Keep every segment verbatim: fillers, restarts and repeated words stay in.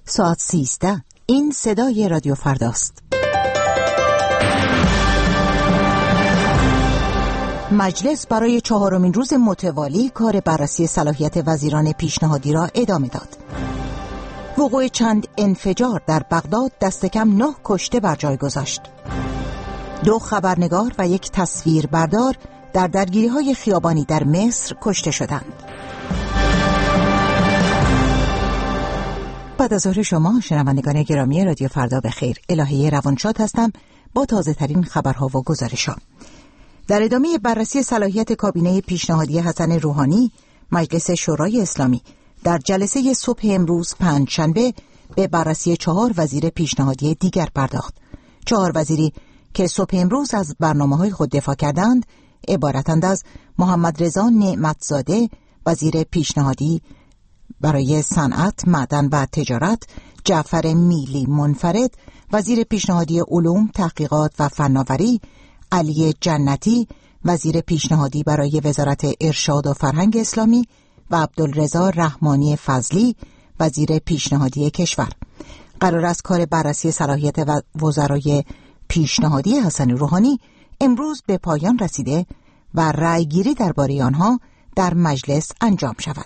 ساعت سیزده. این صدای رادیو فرداست. مجلس برای چهارمین روز متوالی کار بررسی صلاحیت وزیران پیشنهادی را ادامه داد. وقوع چند انفجار در بغداد دست کم نه کشته بر جای گذاشت. دو خبرنگار و یک تصویربردار در درگیری‌های خیابانی در مصر کشته شدند. بعد از ظهر شما شنوندگان گرامی رادیو فردا بخیر. الهه روانشاد هستم با تازه ترین خبرها و گزارش‌ها. در ادامه بررسی صلاحیت کابینه پیشنهادی حسن روحانی، مجلس شورای اسلامی در جلسه صبح امروز پنجشنبه به بررسی چهار وزیر پیشنهادی دیگر پرداخت. چهار وزیری که صبح امروز از برنامه‌های خود دفاع کردند عبارتند از محمد رضا نعمتزاده وزیر پیشنهادی برای صنعت، معدن و تجارت، جعفر میلی منفرد وزیر پیشنهادی علوم، تحقیقات و فناوری، علی جنتی وزیر پیشنهادی برای وزارت ارشاد و فرهنگ اسلامی و عبدالرضا رحمانی فضلی وزیر پیشنهادی کشور. قرار است کار بررسی صلاحیت وزرای پیشنهادی حسن روحانی امروز به پایان رسیده و رأیگیری درباره آنها در مجلس انجام شود.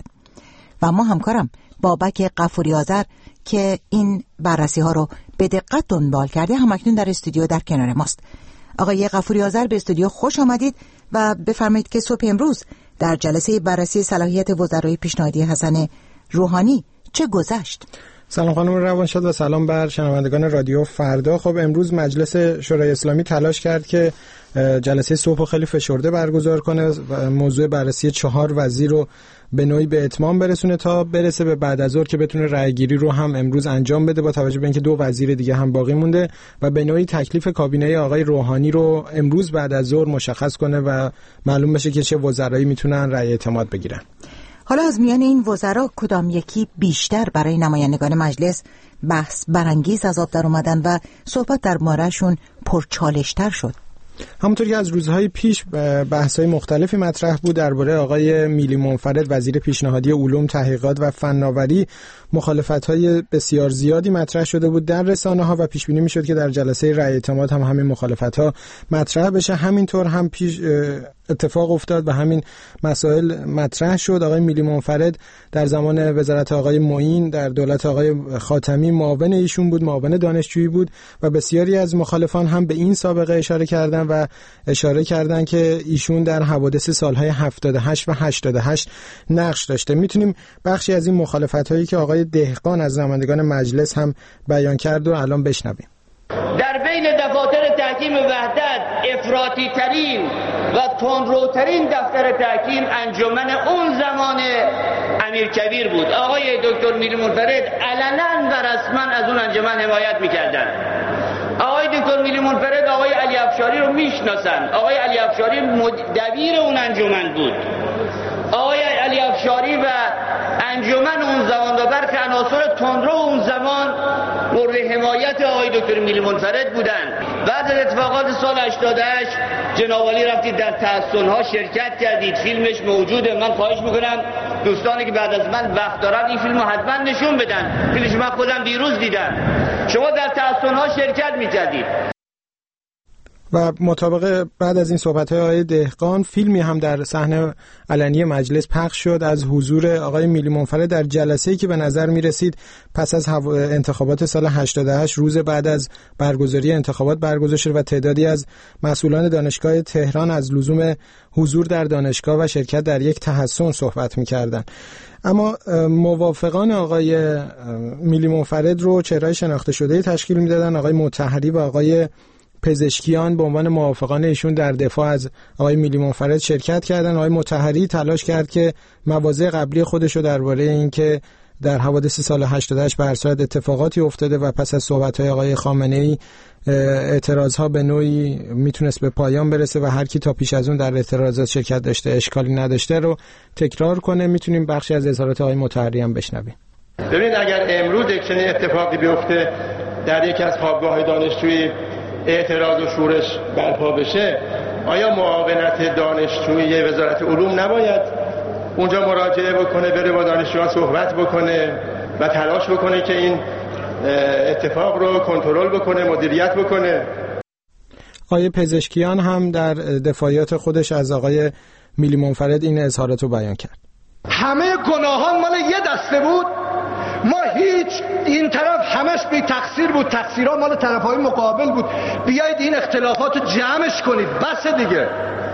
و ما همکارم بابک غفوری آذر که این بررسی ها رو به دقت دنبال کرده همکنون در استودیو در کنار ماست. آقای غفوری آذر به استودیو خوش آمدید و بفرمایید که صبح امروز در جلسه بررسی صلاحیت وزرای پیشنهادی حسن روحانی چه گذشت؟ سلام خانم روانشاد و سلام بر شنوندگان رادیو فردا. خب امروز مجلس شورای اسلامی تلاش کرد که جلسه صبح خیلی فشرده برگزار کنه و موضوع بررسی چهار وزیر رو به نوعی به اتمام برسونه تا برسه به بعد از ظهر که بتونه رأیگیری رو هم امروز انجام بده، با توجه به اینکه دو وزیر دیگه هم باقی مونده و به نوعی تکلیف کابینه آقای روحانی رو امروز بعد از ظهر مشخص کنه و معلوم بشه که چه وزرایی میتونن رأی اعتماد بگیرن. حالا از میان این وزرا کدام یکی بیشتر برای نمایندگان مجلس بحث برانگیز از آب در اومدن و صحبت در باره‌شون پرچالش‌تر شد؟ همونطور که از روزهای پیش بحث‌های مختلفی مطرح بود درباره آقای میلی منفرد وزیر پیشنهادی علوم، تحقیقات و فناوری، مخالفت‌های بسیار زیادی مطرح شده بود در رسانه‌ها و پیش بینی می‌شد که در جلسه رأی اعتماد هم همین مخالفت‌ها مطرح بشه. همینطور هم پیش اتفاق افتاد و همین مسائل مطرح شد. آقای میلی منفرد در زمان وزارت آقای معین در دولت آقای خاتمی معاون ایشون بود، معاون دانشجویی بود و بسیاری از مخالفان هم به این سابقه اشاره کردن و اشاره کردن که ایشون در حوادث سالهای هفتاد و هشت و هشتاد و هشت نقش داشته. میتونیم بخشی از این مخالفت‌هایی که آقای دهقان از نمایندگان مجلس هم بیان کرد و الان بشنویم. در بین دفاتر تحکیم وحدت افراطی ترین و تندروترین دفتر تحکیم انجمن اون زمان امیرکبیر بود. آقای دکتر میلی منفرد علنا و رسما از اون انجمن حمایت میکردن. آقای دکتر میلی منفرد آقای علی افشاری رو میشناسن. آقای علی افشاری دبیر اون انجمن بود. آقای علی افشاری و انجمن اون زمان و برخی عناصر تندرو اون زمان مورد حمایت آقای دکتر میلی منفرد بودن. بعد از اتفاقات سال هشتاد و هشت جناب عالی رفتید در تحصن‌ها شرکت کردید، فیلمش موجوده. من خواهش میکنم دوستانی که بعد از من وقت دارن این فیلمو حتما نشون بدن. فیلمش من خودم دیروز دیدم. شما در تحصن‌ها شرکت میکردید. و مطابق بعد از این صحبت‌های آقای دهقان فیلمی هم در صحنه علنی مجلس پخش شد از حضور آقای میلی منفرد در جلسه‌ای که به نظر می‌رسید پس از انتخابات سال هشتاد و هشت روز بعد از برگزاری انتخابات برگزار شد و تعدادی از مسئولان دانشگاه تهران از لزوم حضور در دانشگاه و شرکت در یک تحصن صحبت می‌کردند. اما موافقان آقای میلی منفرد رو چهره‌های شناخته شده تشکیل می‌دادن. آقای مطهری و آقای پزشکیان به عنوان موافقان ایشون در دفاع از آقای میلی منفرد شرکت کردن. آقای مطهری تلاش کرد که مواضع قبلی خودش رو درباره اینکه در حوادث سال هشتاد و هشت به هر صورت اتفاقاتی افتاده و پس از صحبت‌های آقای خامنه‌ای اعتراضها به نوعی میتونست به پایان برسه و هر کی تا پیش از اون در اعتراضات شرکت داشته اشکالی نداشته رو تکرار کنه. میتونیم بخشی از اظهارات آقای مطهری هم بشنویم. ببینید اگر امروز یک چنین اتفاقی بیفته در یکی از خوابگاه‌های دانشجویی اعتراض و شورش برپا بشه، آیا معاونت دانشجویی وزارت علوم نباید اونجا مراجعه بکنه، بره با دانشجویان صحبت بکنه و تلاش بکنه که این اتفاق رو کنترل بکنه، مدیریت بکنه. آقای پزشکیان هم در دفاعیات خودش از آقای میلی منفرد این اظهارات رو بیان کرد. همه گناهان مال یه دسته بود، ما هیچ، این طرف همش بی تقصیر بود، تقصیرها مال طرفهای مقابل بود، بیایید این اختلافات رو جمعش کنید، بس دیگه.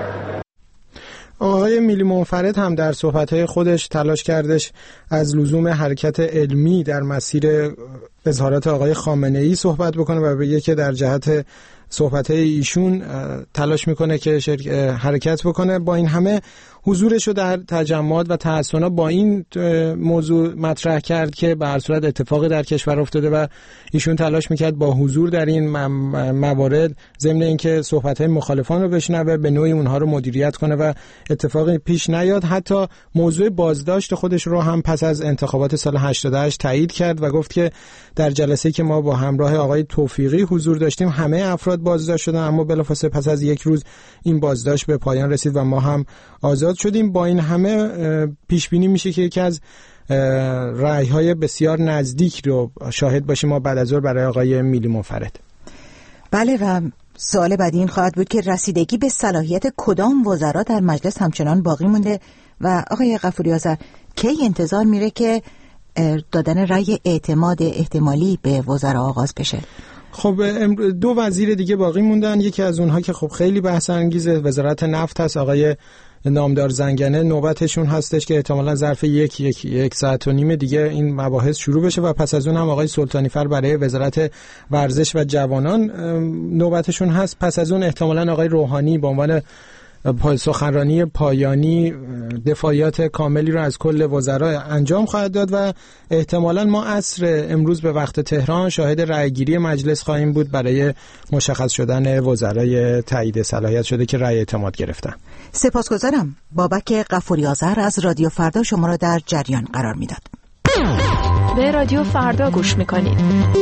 آقای میلی منفرد هم در صحبت‌های خودش تلاش کردش از لزوم حرکت علمی در مسیر اظهارات آقای خامنه‌ای صحبت بکنه و بگه که در جهت صحبت‌های ایشون تلاش میکنه که حرکت بکنه. با این همه حضورش رو در تجمعات و تحسنات با این موضوع مطرح کرد که به هر صورت اتفاقی در کشور افتاده و ایشون تلاش میکرد با حضور در این موارد ضمن اینکه صحبت‌های مخالفان رو بشنوه به نوعی اونها رو مدیریت کنه و اتفاقی پیش نیاد. حتی موضوع بازداشت خودش رو هم پس از انتخابات سال هشتاد و هشت تایید کرد و گفت که در جلسه‌ای که ما با همراه آقای توفیقی حضور داشتیم همه افراد بازداشت شدن، اما بلافاصله پس از یک روز این بازداشت به پایان رسید و ما هم آزاد شدیم. با این همه پیش بینی میشه که یکی از رأی‌های بسیار نزدیک رو شاهد باشیم ما بعد از ظهر برای آقای میلی منفرد. بله، و سوال بعدی این خواهد بود که رسیدگی به صلاحیت کدام وزرا در مجلس همچنان باقی مونده و آقای غفوری آذر کی انتظار میره که دادن رأی اعتماد احتمالی به وزرا آغاز بشه؟ خب دو وزیر دیگه باقی موندن، یکی از اونها که خب خیلی بحث انگیزه وزارت نفت هست، آقای نامدار زنگنه نوبتشون هستش که احتمالاً ظرف یک یک یک ساعت و نیم دیگه این مباحث شروع بشه و پس از اون هم آقای سلطانی فر برای وزارت ورزش و جوانان نوبتشون هست. پس از اون احتمالاً آقای روحانی به عنوان سخنرانی پایانی دفاعیات کاملی رو از کل وزرا انجام خواهد داد و احتمالاً ما عصر امروز به وقت تهران شاهد رأیگیری مجلس خواهیم بود برای مشخص شدن وزرای تایید صلاحیت شده که رأی اعتماد گرفتن. سپاسگزارم. بابک غفوری آذر از رادیو فردا شما را در جریان قرار میداد. به رادیو فردا گوش میکنید.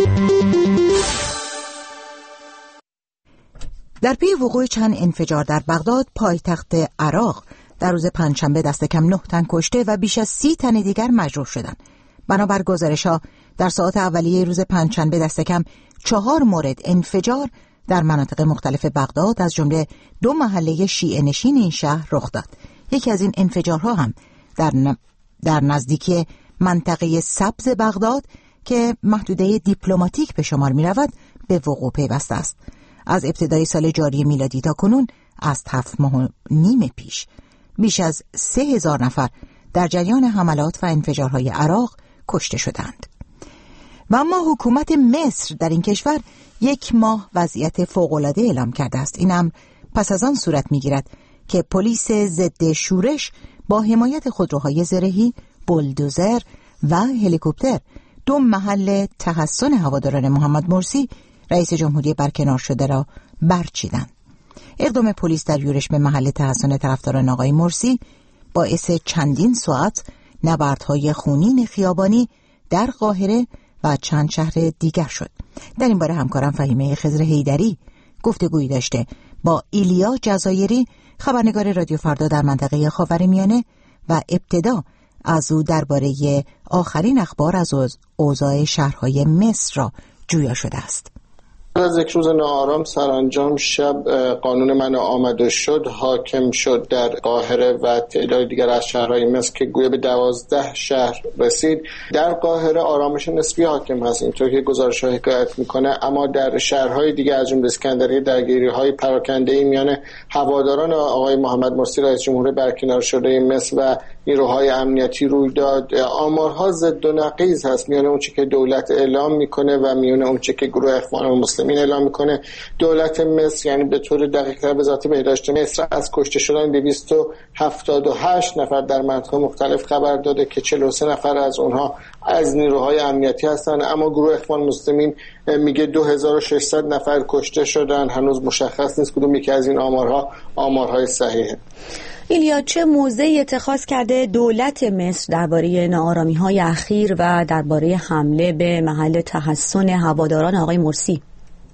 در پی وقوع چند انفجار در بغداد پایتخت عراق در روز پنجشنبه دست کم نه تن کشته و بیش از سی تن دیگر مجروح شدند. بنابر گزارش‌ها در ساعات اولیه روز پنجشنبه دست کم چهار مورد انفجار در مناطق مختلف بغداد از جمله دو محله شیعه نشین این شهر رخ داد. یکی از این انفجارها هم در ن... در نزدیکی منطقه سبز بغداد که محدوده دیپلماتیک به شمار می‌رود به وقوع پیوسته است. از ابتدای سال جاری میلادی تا کنون از هفت ماه و نیم پیش بیش از سه هزار نفر در جریان حملات و انفجارهای عراق کشته شدند. و اما حکومت مصر در این کشور یک ماه وضعیت فوق‌العاده اعلام کرده است. این امر پس از آن صورت می‌گیرد که پلیس ضد شورش با حمایت خودروهای زرهی، بولدوزر و هلیکوپتر دو محل تحصن هواداران محمد مرسی رئیس جمهوری برکنار شده را برچیدند. اقدام پلیس در یورش به محل تحصن طرفداران آقای مرسی باعث چندین ساعت نبردهای خونین خیابانی در قاهره و چند شهر دیگر شد. در این باره همکارم فهیمه خضر حیدری گفتگویی داشته با ایلیا جزایری، خبرنگار رادیو فردا در منطقه خاورمیانه و ابتدا از او درباره آخرین اخبار از اوضاع شهرهای مصر را جویا شده است. از یک روز ناآرام سرانجام شب قانون منع آمد و شد حاکم شد در قاهره و تعداد دیگر از شهرهای مصر که گویا به دوازده شهر رسید. در قاهره آرامش نسبی حاکم هست اینطور که گزارش‌ها حکایت میکنه، اما در شهرهای دیگر از جمله اسکندریه درگیری‌های پراکنده‌ای میان هواداران آقای محمد مرسی رئیس جمهور برکنار شده مصر و نیروهای امنیتی روی داد. آمارها ضد و نقیض هست میان اون چه که دولت اعلام میکنه و میان اون چه که گروه اخوان المسلمین اعلام میکنه. دولت مصر یعنی به طور دقیق‌تر وزارت بهداشت مصر از کشته شدن دویست و هفتاد و هشت نفر در مناطق مختلف خبر داده که چهل و سه نفر از اونها از نیروهای امنیتی هستند، اما گروه اخوان المسلمین میگه دو هزار و ششصد نفر کشته شدن. هنوز مشخص نیست کدوم یکی از این آمارها آمارهای صحیحه. ایلیا، چه موضعی اتخاذ کرده دولت مصر درباره ناآرامی‌های اخیر و درباره حمله به محل تحصن هواداران آقای مرسی؟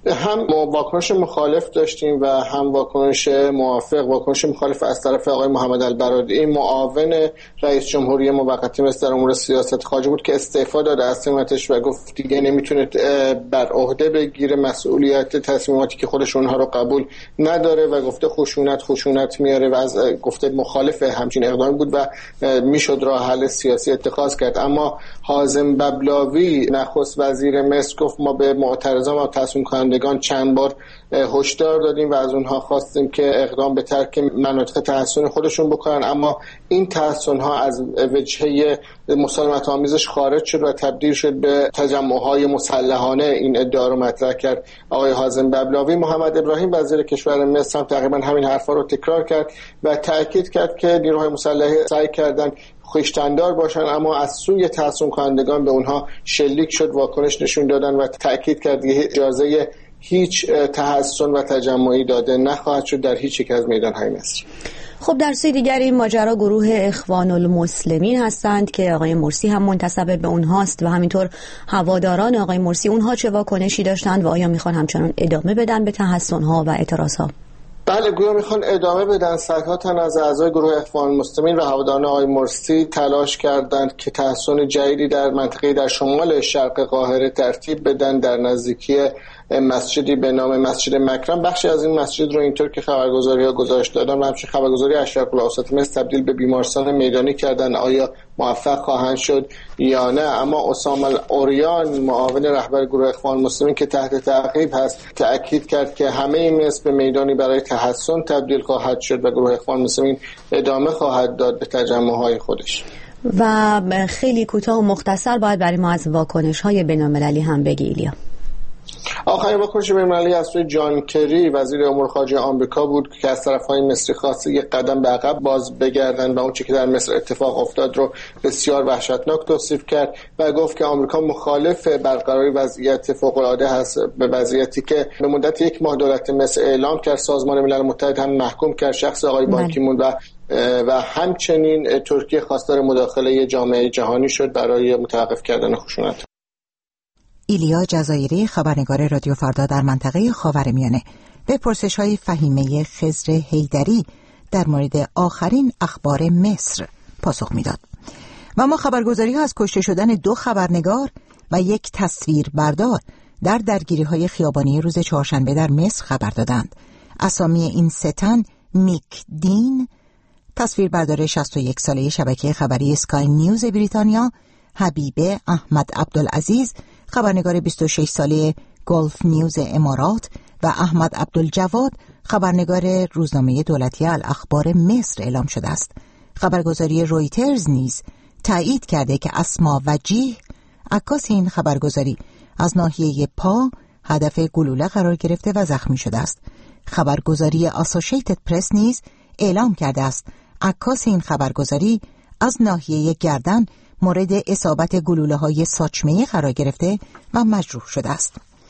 هم واکنش مخالف داشتیم و هم واکنش موافق. واکنش مخالف از طرف آقای محمد البرادعی معاون رئیس جمهوری موقت مصر در امور سیاست خارجه بود که استعفا داد از سمتش و گفت دیگه نمیتونه بر عهده بگیره مسئولیت تصمیماتی که خودش اونها رو قبول نداره و گفته خشونت خشونت میاره و از گفته مخالف همچین اقدامی بود و میشد راه حل سیاسی اتخاذ کرد. اما حازم ببلاوی نخست وزیر مصر گفت ما به معترضان و تصمیم کنندگان چند بار هشدار دادیم و از اونها خواستیم که اقدام به ترک مناطق تحصن خودشون بکنن، اما این تحصن ها از وجهه مسالمت آمیزش خارج شد و تبدیل شد به تجمعهای مسلحانه. این ادعا رو مطرح کرد آقای حازم ببلاوی. محمد ابراهیم وزیر کشور مصر هم تقریبا همین حرفا رو تکرار کرد و تاکید کرد که نیروهای مسلح سعی کردن خویشتندار باشن اما از سوی تحصن کنندگان به اونها شلیک شد، واکنش نشون دادن و تاکید کرد اجازه هیچ تحصن و تجمعی داده نخواهد شد در هیچ یک از میدان‌های مصر. خب در سوی دیگر این ماجرا گروه اخوان المسلمین هستند که آقای مرسی هم منتسب به اونهاست و همینطور هواداران آقای مرسی، اونها چه واکنشی داشتند و آیا میخوان همچنان ادامه بدن به تحصن‌ها و اعتراض‌ها؟ بله، گویا میخوان ادامه بدن. صدها تن از اعضای گروه اخوان المسلمین و هواداران آقای مرسی تلاش کردند که تحصن جدیدی در منطقه در شمال شرق قاهره ترتیب بدن در نزدیکی مسجدی به نام مسجد مکرم. بخشی از این مسجد رو اینطور که خبرگزاری‌ها گزارش دادن و همچنین خبرگزاری اشراق الاوسط مصر تبدیل به بیمارستان میدانی کردن. آیا موفق خواهند شد یا نه؟ اما اسامه اوریان معاون رهبر گروه اخوان المسلمین که تحت تعقیب هست تأکید کرد که همه مصر به میدانی برای تحصن تبدیل خواهد شد و گروه اخوان المسلمین ادامه خواهد داد به تجمع‌های خودش. و خیلی کوتاه و مختصر باید برای ما از واکنش‌های بین‌المللی هم بگی ایلیا. آخرین واکنش بین‌المللی از سوی جان کری وزیر امور خارجه آمریکا بود که از طرف‌های مصری خواست یک قدم به عقب باز بگردن و اون چیزی که در مصر اتفاق افتاد رو بسیار وحشتناک توصیف کرد و گفت که آمریکا مخالف برقراری وضعیت فوق‌العاده هست، به وضعیتی که به مدت یک ماه دولت مصر اعلام کرد. سازمان ملل متحد هم محکوم کرد شخص آقای بان کی مون و و همچنین ترکیه خواستار مداخله جامعه جهانی شد برای متوقف کردن خشونت. ایلیا جزایری، خبرنگار رادیو فردا در منطقه خاورمیانه، به پرسش‌های فهیمه خضر حیدری در مورد آخرین اخبار مصر پاسخ میداد. و ما خبرگزاری‌ها از کشته شدن دو خبرنگار و یک تصویر بردار در درگیری‌های خیابانی روز چهارشنبه در مصر خبر دادند. اسامی این سه تن میک دین، تصویربردار شصت و یک ساله شبکه خبری اسکای نیوز بریتانیا، حبیبه احمد عبدالعزیز، خبرنگار بیست و شش ساله گلف نیوز امارات و احمد عبدالجواد، خبرنگار روزنامه دولتی الاخبار مصر اعلام شده است. خبرگزاری رویترز نیز تایید کرده که اسما وجیه، عکاس این خبرگزاری، از ناحیه پا هدف گلوله قرار گرفته و زخمی شده است. خبرگزاری اسوسییتد پرس نیز اعلام کرده است عکاس این خبرگزاری از ناحیه گردن مورد اصابت گلوله‌های ساچمه قرار گرفته و مجروح شده است.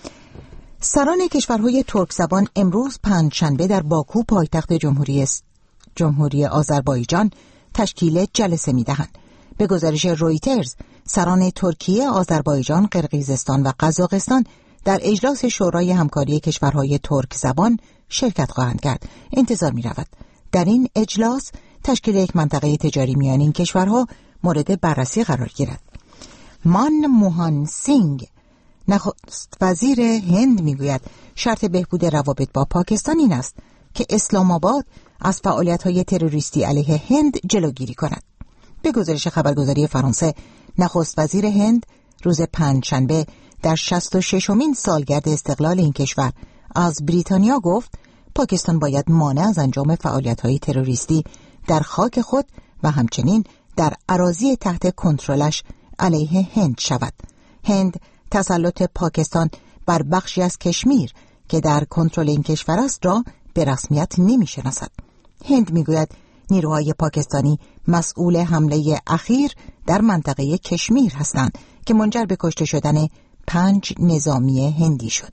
سران کشورهای ترک زبان امروز پنجشنبه در باکو پایتخت جمهوری جمهوری آذربایجان تشکیل جلسه می‌دهند. به گزارش رویترز، سران ترکیه، آذربایجان، قرقیزستان و قزاقستان در اجلاس شورای همکاری کشورهای ترک زبان شرکت خواهند کرد. انتظار می‌رود در این اجلاس تشکیل یک منطقه تجاری میان این کشورها مورد بررسی قرار گیرد. مان موهان سینگ، نخست وزیر هند، میگوید شرط بهبود روابط با پاکستان این است که اسلام آباد از فعالیت‌های تروریستی علیه هند جلوگیری کند. به گزارش خبرگزاری فرانسه، نخست وزیر هند روز پنجشنبه در شصت و ششمین سالگرد استقلال این کشور از بریتانیا گفت پاکستان باید مانع از انجام فعالیت‌های تروریستی در خاک خود و همچنین در اراضی تحت کنترلش علیه هند شود. هند تسلط پاکستان بر بخشی از کشمیر که در کنترل این کشور است را به رسمیت نمی‌شناسد. هند میگوید نیروهای پاکستانی مسئول حمله اخیر در منطقه کشمیر هستند که منجر به کشته شدن پنج نظامی هندی شد.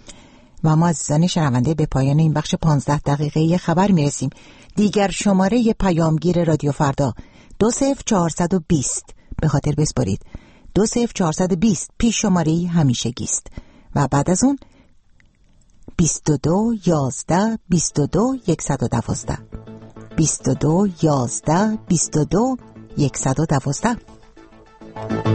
و ما عزیزان شنونده به پایان این بخش پانزده دقیقه خبر میرسیم. دیگر شماره پیامگیر رادیو فردا دو صفر چهارصد و بیست به خاطر بسپارید. دو صفر چهارصد و بیست پیش شماره همیشگی است و بعد از اون بیست و دو یازده بیست و دو صفر یک دو بیست و دو یازده بیست و دو صفر یک دو